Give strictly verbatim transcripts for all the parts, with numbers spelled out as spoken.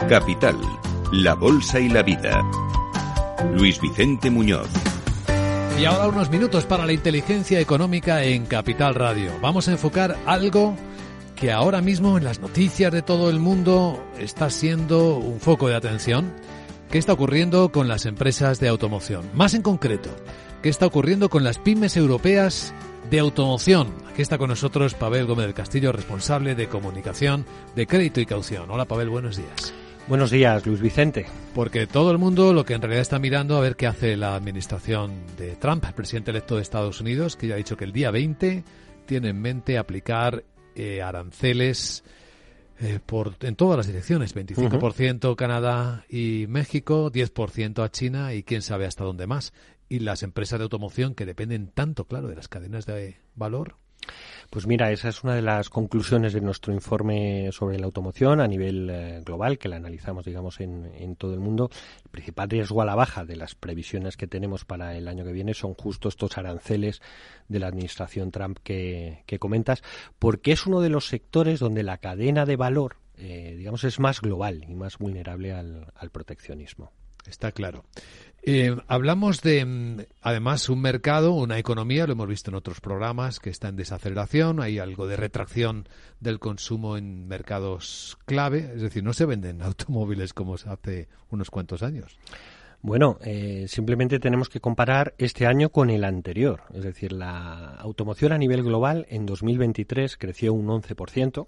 Capital, la bolsa y la vida. Luis Vicente Muñoz. Y ahora unos minutos para la inteligencia económica en Capital Radio. Vamos a enfocar algo que ahora mismo en las noticias de todo el mundo está siendo un foco de atención. ¿Qué está ocurriendo con las empresas de automoción? Más en concreto, ¿qué está ocurriendo con las pymes europeas de automoción? Aquí está con nosotros Pavel Gómez del Castillo, responsable de comunicación de Crédito y Caución. Hola Pavel, buenos días. Buenos días, Luis Vicente. Porque todo el mundo lo que en realidad está mirando a ver qué hace la administración de Trump, el presidente electo de Estados Unidos, que ya ha dicho que el día veinte tiene en mente aplicar eh, aranceles eh, por en todas las direcciones, veinticinco por ciento uh-huh. Canadá y México, diez por ciento a China y quién sabe hasta dónde más. Y las empresas de automoción que dependen tanto, claro, de las cadenas de valor. Pues mira, esa es una de las conclusiones de nuestro informe sobre la automoción a nivel eh, global, que la analizamos, digamos, en, en todo el mundo. El principal riesgo a la baja de las previsiones que tenemos para el año que viene son justo estos aranceles de la administración Trump que, que comentas, porque es uno de los sectores donde la cadena de valor, eh, digamos, es más global y más vulnerable al, al proteccionismo. Está claro. Eh, hablamos de, además, un mercado, una economía, lo hemos visto en otros programas, que está en desaceleración, hay algo de retracción del consumo en mercados clave, es decir, no se venden automóviles como se hace unos cuantos años. Bueno, eh, simplemente tenemos que comparar este año con el anterior, es decir, la automoción a nivel global en dos mil veintitrés creció un once por ciento.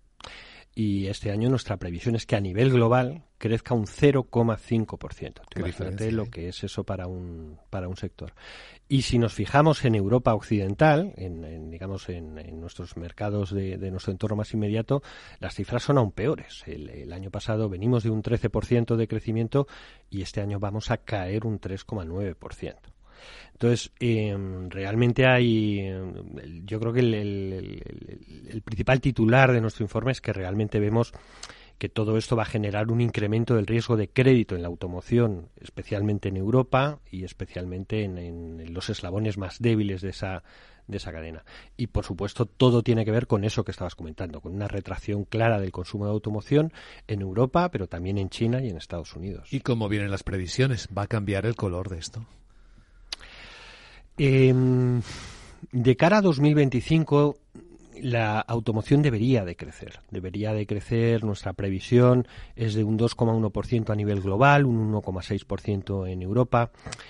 Y este año nuestra previsión es que a nivel global crezca un cero coma cinco por ciento. Imagínate lo que es eso para un para un sector. Y si nos fijamos en Europa occidental, en, en digamos en, en nuestros mercados de, de nuestro entorno más inmediato, las cifras son aún peores. El, el año pasado venimos de un trece por ciento de crecimiento y este año vamos a caer un tres coma nueve por ciento. Entonces, eh, realmente hay, eh, yo creo que el, el, el, el principal titular de nuestro informe es que realmente vemos que todo esto va a generar un incremento del riesgo de crédito en la automoción, especialmente en Europa y especialmente en, en los eslabones más débiles de esa de esa cadena. Y, por supuesto, todo tiene que ver con eso que estabas comentando, con una retracción clara del consumo de automoción en Europa, pero también en China y en Estados Unidos. ¿Y cómo vienen las previsiones? ¿Va a cambiar el color de esto? Eh, de cara a dos mil veinticinco, la automoción debería de crecer. Debería de crecer, nuestra previsión es de un dos coma uno por ciento a nivel global, un uno coma seis por ciento en Europa,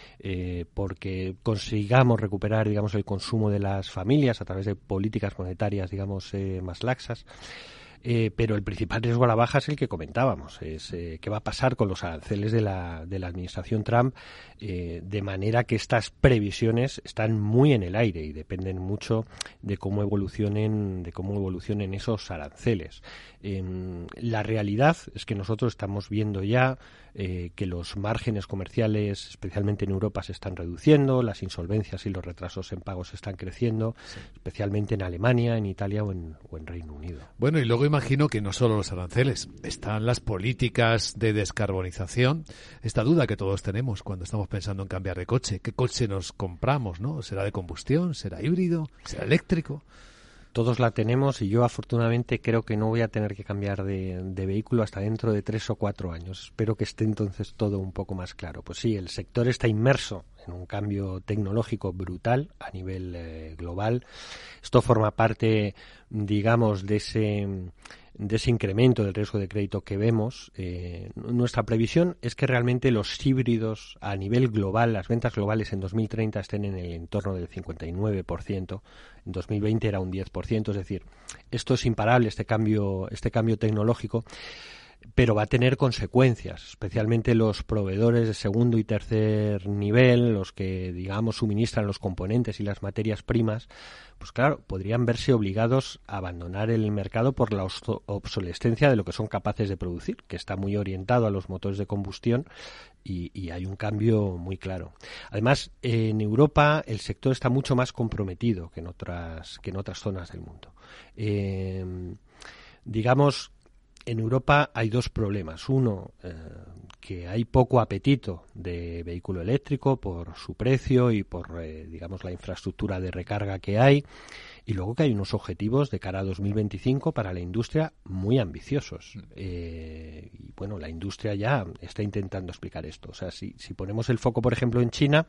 eh, porque consigamos recuperar, digamos, el consumo de las familias a través de políticas monetarias, digamos, eh, más laxas. Eh, pero el principal riesgo a la baja es el que comentábamos, es eh, qué va a pasar con los aranceles de la, de la administración Trump, eh, de manera que estas previsiones están muy en el aire y dependen mucho de cómo evolucionen, de cómo evolucionen esos aranceles. Eh, la realidad es que nosotros estamos viendo ya eh, que los márgenes comerciales, especialmente en Europa, se están reduciendo, las insolvencias y los retrasos en pagos están creciendo, sí. especialmente en Alemania, en Italia o en, o en Reino Unido. Bueno, y luego imagino que no solo los aranceles, están las políticas de descarbonización, esta duda que todos tenemos cuando estamos pensando en cambiar de coche. ¿Qué coche nos compramos, no? ¿Será de combustión? ¿Será híbrido? ¿Será eléctrico? Todos la tenemos y yo afortunadamente creo que no voy a tener que cambiar de, de vehículo hasta dentro de tres o cuatro años. Espero que esté entonces todo un poco más claro. Pues sí, el sector está inmerso en un cambio tecnológico brutal a nivel eh, global. Esto forma parte, digamos, de ese... de ese incremento del riesgo de crédito que vemos. Eh, nuestra previsión es que realmente los híbridos a nivel global, las ventas globales en dos mil treinta estén en el entorno del cincuenta y nueve por ciento, en dos mil veinte era un diez por ciento, es decir, esto es imparable, este cambio, este cambio tecnológico, pero va a tener consecuencias, especialmente los proveedores de segundo y tercer nivel, los que, digamos, suministran los componentes y las materias primas, pues claro, podrían verse obligados a abandonar el mercado por la obsolescencia de lo que son capaces de producir, que está muy orientado a los motores de combustión y, y hay un cambio muy claro. Además, en Europa el sector está mucho más comprometido que en otras, que en otras zonas del mundo. Eh, digamos, en Europa hay dos problemas. Uno, eh, que hay poco apetito de vehículo eléctrico por su precio y por, eh, digamos, la infraestructura de recarga que hay. Y luego que hay unos objetivos de cara a dos mil veinticinco para la industria muy ambiciosos. Eh, y bueno, la industria ya está intentando explicar esto. O sea, si, si ponemos el foco, por ejemplo, en China,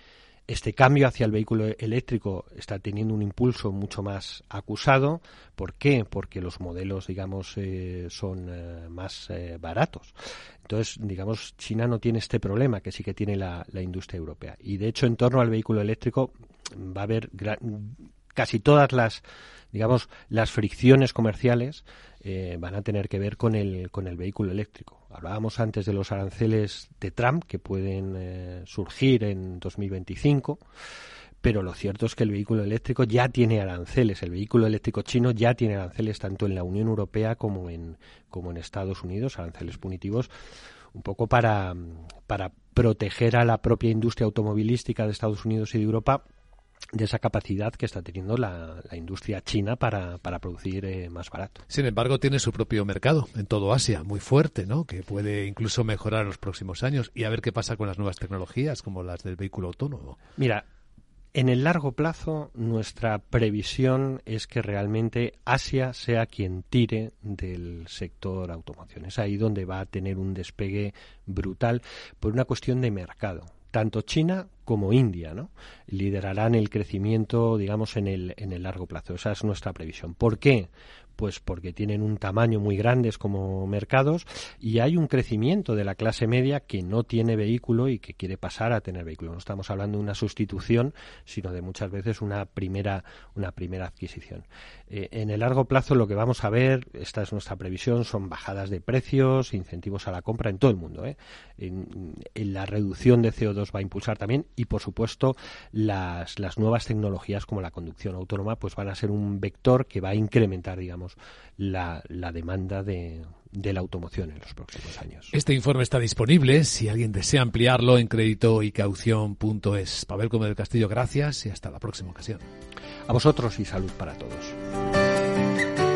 este cambio hacia el vehículo eléctrico está teniendo un impulso mucho más acusado. ¿Por qué? Porque los modelos, digamos, eh, son eh, más eh, baratos. Entonces, digamos, China no tiene este problema que sí que tiene la, la industria europea. Y, de hecho, en torno al vehículo eléctrico va a haber gran, casi todas las, digamos, las fricciones comerciales eh, van a tener que ver con el, con el vehículo eléctrico. Hablábamos antes de los aranceles de Trump que pueden eh, surgir en dos mil veinticinco, pero lo cierto es que el vehículo eléctrico ya tiene aranceles. El vehículo eléctrico chino ya tiene aranceles tanto en la Unión Europea como en, como en Estados Unidos, aranceles punitivos, un poco para, para proteger a la propia industria automovilística de Estados Unidos y de Europa de esa capacidad que está teniendo la, la industria china para, para producir eh, más barato. Sin embargo, tiene su propio mercado en todo Asia, muy fuerte, ¿no? Que puede incluso mejorar en los próximos años y a ver qué pasa con las nuevas tecnologías como las del vehículo autónomo. Mira, en el largo plazo nuestra previsión es que realmente Asia sea quien tire del sector automoción. Es ahí donde va a tener un despegue brutal por una cuestión de mercado. Tanto China como India, ¿no?, liderarán el crecimiento, digamos, en el en el largo plazo. Esa es nuestra previsión. ¿Por qué? Pues porque tienen un tamaño muy grandes como mercados y hay un crecimiento de la clase media que no tiene vehículo y que quiere pasar a tener vehículo. No estamos hablando de una sustitución, sino de muchas veces una primera una primera adquisición. Eh, en el largo plazo lo que vamos a ver, esta es nuestra previsión, son bajadas de precios, incentivos a la compra en todo el mundo, ¿eh? En, en la reducción de C O dos va a impulsar también y, por supuesto, las, las nuevas tecnologías como la conducción autónoma pues van a ser un vector que va a incrementar, digamos, la, la demanda de, de la automoción en los próximos años. Este informe está disponible si alguien desea ampliarlo en crédito y caución punto es. Pavel Gómez del Castillo, gracias y hasta la próxima ocasión. A vosotros y salud para todos.